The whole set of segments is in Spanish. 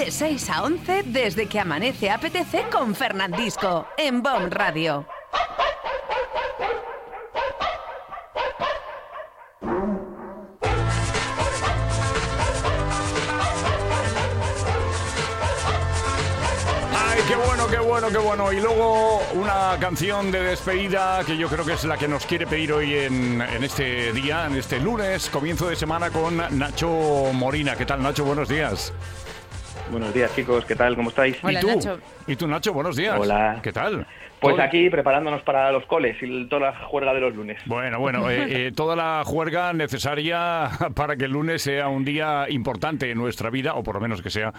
De 6 a 11, desde que amanece apetece con Fernandisco, en BOM Radio. Qué bueno. Y luego una canción de despedida que yo creo que es la que nos quiere pedir hoy en este día, en este lunes, comienzo de semana, con Nacho Morina. ¿Qué tal, Nacho? Buenos días. Buenos días, chicos. ¿Qué tal? ¿Cómo estáis? Hola, Nacho. ¿Y tú, Nacho? Buenos días. Hola. ¿Qué tal? Pues aquí preparándonos para los coles y toda la juerga de los lunes. Bueno, toda la juerga necesaria para que el lunes sea un día importante en nuestra vida, o por lo menos que sea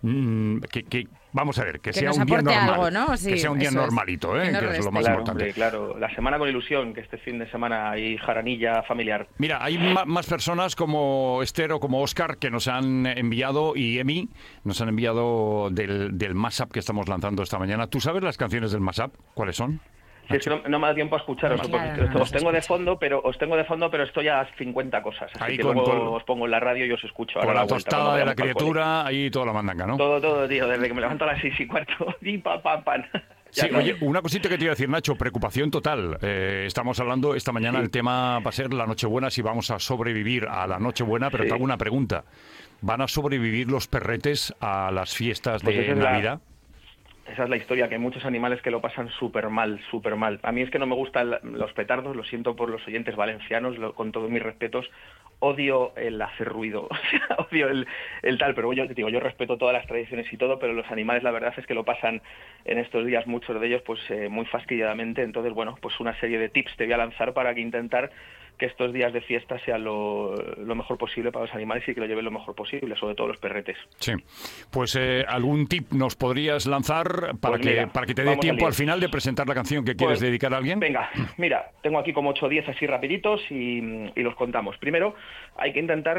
vamos a ver, que sea un día normal, algo, ¿no? Sí, que sea un día normalito, que es lo más importante. Hombre, claro, la semana con ilusión, que este fin de semana hay jaranilla familiar. Mira, hay más personas como Esther o como Óscar que nos han enviado, y Emi nos han enviado del mashup que estamos lanzando esta mañana. ¿Tú sabes las canciones del mashup? ¿Cuáles son? Sí, es que no me da tiempo a escucharos, porque os tengo de fondo, pero estoy a 50 cosas. Así ahí que luego os pongo en la radio y os escucho. Con la tostada de la criatura, ahí toda la mandanga, ¿no? Todo, tío, desde que me levanto a las 6:15, y pan. Sí, oye, una cosita que te iba a decir, Nacho, preocupación total. Estamos hablando esta mañana, el tema va a ser la Nochebuena, si vamos a sobrevivir a la Nochebuena, pero te hago una pregunta. ¿Van a sobrevivir los perretes a las fiestas de Navidad? Esa es la historia, que hay muchos animales que lo pasan súper mal. A mí es que no me gustan los petardos, lo siento por los oyentes valencianos, con todos mis respetos. Odio el hacer ruido, odio el tal, pero yo te digo, yo respeto todas las tradiciones y todo, pero los animales la verdad es que lo pasan en estos días, muchos de ellos, pues muy fastidiadamente. Entonces, bueno, pues una serie de tips te voy a lanzar para que intentar que estos días de fiesta sean lo mejor posible para los animales y que lo lleven lo mejor posible, sobre todo los perretes. Sí, pues algún tip nos podrías lanzar para que te dé tiempo al final de presentar la canción que quieres dedicar a alguien. Venga, mira, tengo aquí como 8 o 10 así rapiditos y los contamos. Primero, hay que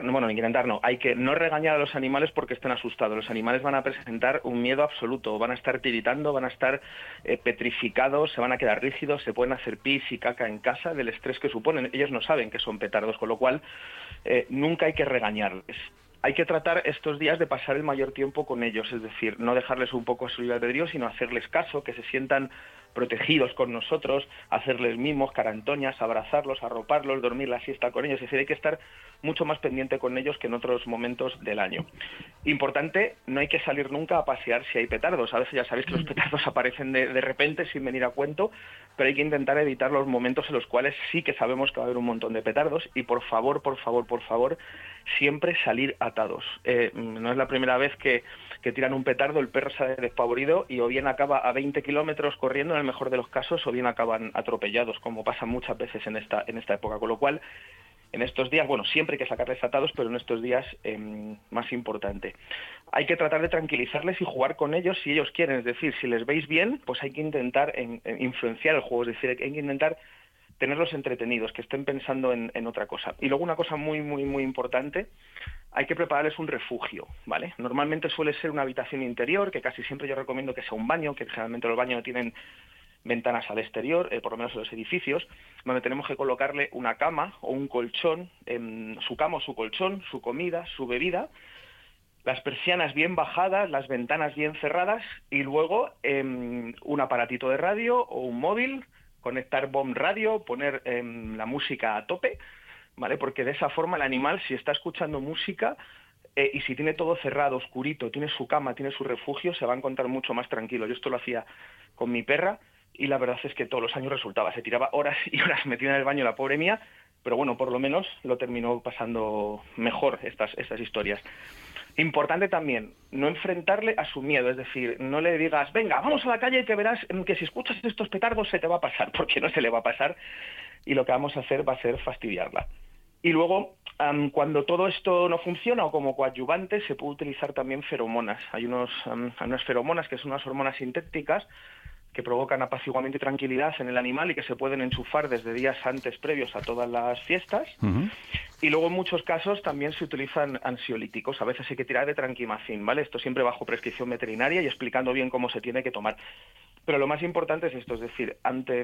hay que no regañar a los animales porque estén asustados. Los animales van a presentar un miedo absoluto, van a estar tiritando, van a estar petrificados, se van a quedar rígidos, se pueden hacer pis y caca en casa del estrés que suponen. Ellos no saben que son petardos, con lo cual nunca hay que regañarles. Hay que tratar estos días de pasar el mayor tiempo con ellos, es decir, no dejarles un poco a su libre albedrío, sino hacerles caso, que se sientan protegidos con nosotros, hacerles mimos, carantoñas, abrazarlos, arroparlos, dormir la siesta con ellos. Es decir, hay que estar mucho más pendiente con ellos que en otros momentos del año. Importante, no hay que salir nunca a pasear si hay petardos. A veces ya sabéis que los petardos aparecen de repente sin venir a cuento, pero hay que intentar evitar los momentos en los cuales sí que sabemos que va a haber un montón de petardos y por favor, siempre salir atados. No es la primera vez que tiran un petardo, el perro sale despavorido y o bien acaba a 20 kilómetros corriendo en el mejor de los casos o bien acaban atropellados, como pasa muchas veces en esta época. Con lo cual, en estos días, siempre hay que sacarles atados, pero en estos días más importante. Hay que tratar de tranquilizarles y jugar con ellos si ellos quieren. Es decir, si les veis bien, pues hay que intentar influenciar el juego. Es decir, hay que intentar tenerlos entretenidos, que estén pensando en otra cosa. Y luego una cosa muy, muy, muy importante, hay que prepararles un refugio, ¿vale? Normalmente suele ser una habitación interior, que casi siempre yo recomiendo que sea un baño, que generalmente los baños no tienen ventanas al exterior, por lo menos en los edificios, donde tenemos que colocarle una cama o un colchón, su cama o su colchón, su comida, su bebida, las persianas bien bajadas, las ventanas bien cerradas y luego un aparatito de radio o un móvil, conectar BOM Radio, poner la música a tope, ¿vale? Porque de esa forma el animal, si está escuchando música y si tiene todo cerrado, oscurito, tiene su cama, tiene su refugio, se va a encontrar mucho más tranquilo. Yo esto lo hacía con mi perra y la verdad es que todos los años resultaba. Se tiraba horas y horas metida en el baño la pobre mía, pero bueno, por lo menos lo terminó pasando mejor estas historias. Importante también, no enfrentarle a su miedo, es decir, no le digas, venga, vamos a la calle que verás que si escuchas estos petardos se te va a pasar, porque no se le va a pasar y lo que vamos a hacer va a ser fastidiarla. Y luego, cuando todo esto no funciona o como coadyuvante, se puede utilizar también feromonas. Hay unas feromonas que son unas hormonas sintéticas que provocan apaciguamiento y tranquilidad en el animal y que se pueden enchufar desde días antes previos a todas las fiestas. Uh-huh. Y luego en muchos casos también se utilizan ansiolíticos. A veces hay que tirar de tranquimacin, ¿vale? Esto siempre bajo prescripción veterinaria y explicando bien cómo se tiene que tomar. Pero lo más importante es esto, es decir,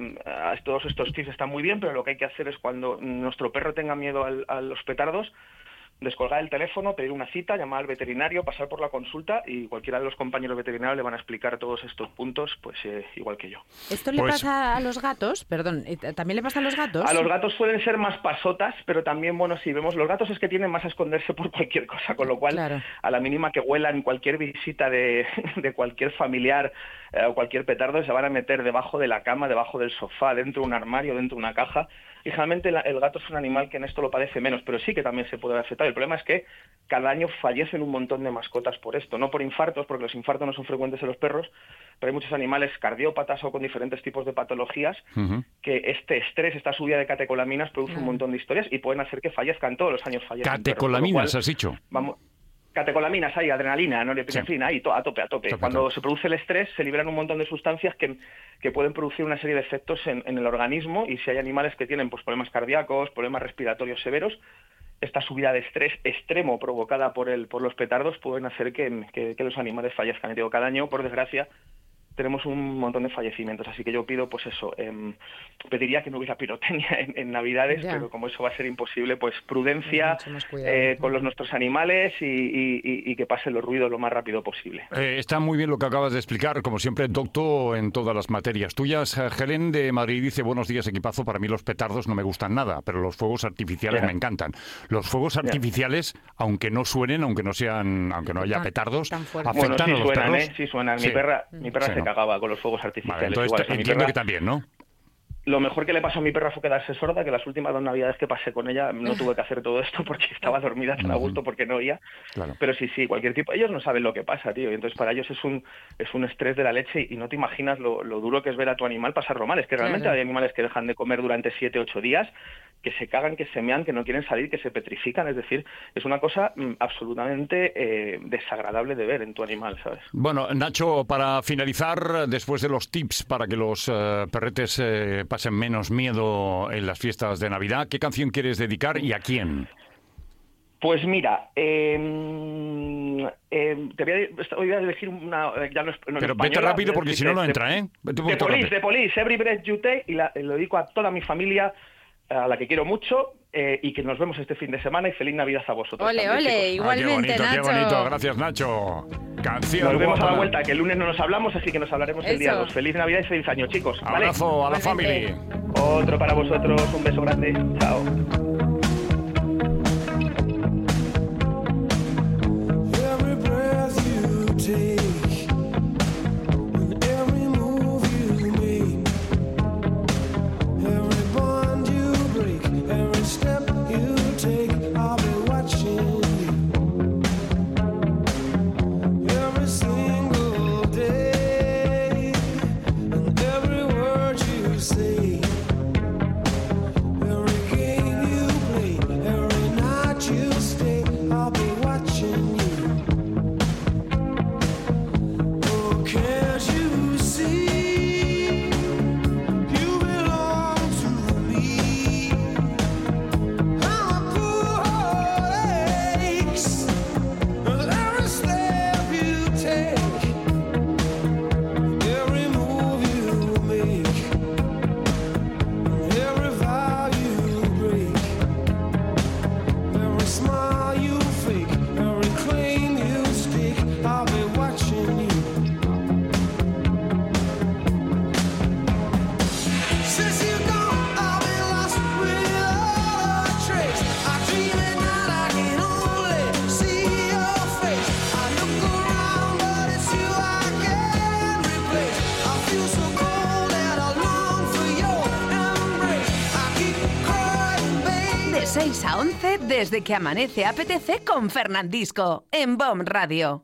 todos estos tips están muy bien, pero lo que hay que hacer es cuando nuestro perro tenga miedo a los petardos, descolgar el teléfono, pedir una cita, llamar al veterinario, pasar por la consulta y cualquiera de los compañeros veterinarios le van a explicar todos estos puntos, pues igual que yo. ¿Esto le pasa a los gatos? Perdón, ¿también le pasa a los gatos? A los gatos suelen ser más pasotas, pero también, bueno, si vemos, los gatos es que tienden más a esconderse por cualquier cosa, con lo cual, claro, a la mínima que huelan cualquier visita de cualquier familiar o cualquier petardo, se van a meter debajo de la cama, debajo del sofá, dentro de un armario, dentro de una caja. Y generalmente el gato es un animal que en esto lo padece menos, pero sí que también se puede afectar. El problema es que cada año fallecen un montón de mascotas por esto, no por infartos, porque los infartos no son frecuentes en los perros, pero hay muchos animales cardiópatas o con diferentes tipos de patologías que este estrés, esta subida de catecolaminas produce un montón de historias y pueden hacer que fallezcan, todos los años fallecen. ¿Catecolaminas has dicho? Vamos, catecolaminas, hay adrenalina, norepinefrina, ahí a tope. Cuando se produce el estrés se liberan un montón de sustancias que pueden producir una serie de efectos en el organismo, y si hay animales que tienen pues problemas cardíacos, problemas respiratorios severos, esta subida de estrés extremo provocada por los petardos pueden hacer que los animales fallezcan. Y digo, cada año, por desgracia, tenemos un montón de fallecimientos, así que yo pido, pues eso, pediría que no hubiera pirotecnia en Navidades, pero como eso va a ser imposible, pues prudencia con nuestros animales y que pasen los ruidos lo más rápido posible. Está muy bien lo que acabas de explicar, como siempre, doctor en todas las materias tuyas. Helen de Madrid dice: buenos días, equipazo, para mí los petardos no me gustan nada, pero los fuegos artificiales me encantan. Los fuegos artificiales, aunque no suenen, aunque no haya petardos, afectan a los perros. Sí suenan. Mi perra se cagaba con los fuegos artificiales. Vale, entonces igual, entiendo que también, ¿no? Lo mejor que le pasó a mi perra fue quedarse sorda, que las últimas 2 Navidades que pasé con ella no tuve que hacer todo esto porque estaba dormida tan a gusto porque no oía. Claro. Pero sí, cualquier tipo. Ellos no saben lo que pasa, tío. Y entonces para ellos es un estrés de la leche y no te imaginas lo duro que es ver a tu animal pasarlo mal. Es que realmente hay animales que dejan de comer durante 7, 8 días, que se cagan, que se mean, que no quieren salir, que se petrifican. Es decir, es una cosa absolutamente desagradable de ver en tu animal, ¿sabes? Bueno, Nacho, para finalizar, después de los tips para que los perretes pasen menos miedo en las fiestas de Navidad, ¿qué canción quieres dedicar y a quién? Pues mira, voy a elegir una... Ya no pero vete rápido porque si no, no entra, ¿eh? De Police, Every Breath You Take, y lo dedico a toda mi familia, a la que quiero mucho, y que nos vemos este fin de semana, y feliz Navidad a vosotros. Ole, igualmente, Nacho. Qué bonito, gracias, Nacho. Canción. Nos vemos a la vuelta, que el lunes no nos hablamos, así que nos hablaremos el día 2. Feliz Navidad y feliz año, chicos. Abrazo a la familia. Otro para vosotros, un beso grande. Chao. De 6 a 11, desde que amanece apetece con Fernandisco, en BOM Radio.